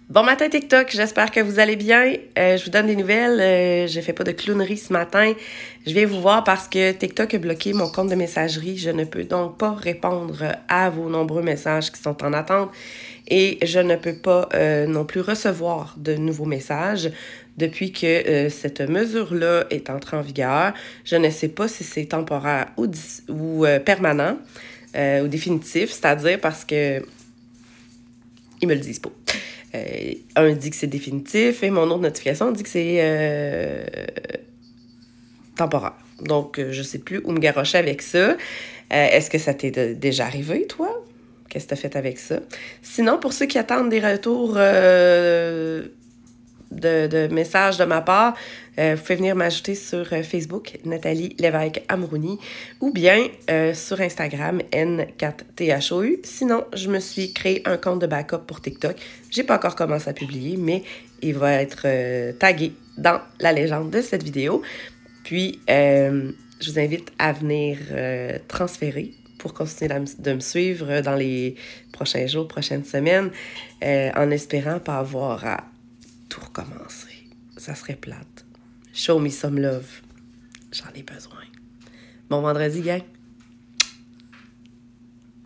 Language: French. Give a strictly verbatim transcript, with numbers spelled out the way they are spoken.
Bon matin TikTok, j'espère que vous allez bien. Euh, je vous donne des nouvelles. Euh, je fais pas de clownerie ce matin. Je viens vous voir parce que TikTok a bloqué mon compte de messagerie. Je ne peux donc pas répondre à vos nombreux messages qui sont en attente et je ne peux pas euh, non plus recevoir de nouveaux messages depuis que euh, cette mesure-là est entrée en vigueur. Je ne sais pas si c'est temporaire ou, ou euh, permanent euh, ou définitif, c'est-à-dire parce que ils me le disent pas. Euh, un dit que c'est définitif et mon autre notification dit que c'est euh, temporaire. Donc, euh, je sais plus où me garrocher avec ça. Euh, est-ce que ça t'est de, déjà arrivé, toi? Qu'est-ce que tu as fait avec ça? Sinon, pour ceux qui attendent des retours euh, de, de messages de ma part, euh, vous pouvez venir m'ajouter sur euh, Facebook, Nathalie Lévesque Amrouni, ou bien euh, sur Instagram, N quatre T H O U. Sinon, je me suis créé un compte de backup pour TikTok. J'ai pas encore commencé à publier, mais il va être euh, tagué dans la légende de cette vidéo. Puis, euh, je vous invite à venir euh, transférer pour continuer de me suivre dans les prochains jours, prochaines semaines, euh, en espérant pas avoir à tout recommencer. Ça serait plate. Show me some love. J'en ai besoin. Bon vendredi, gang!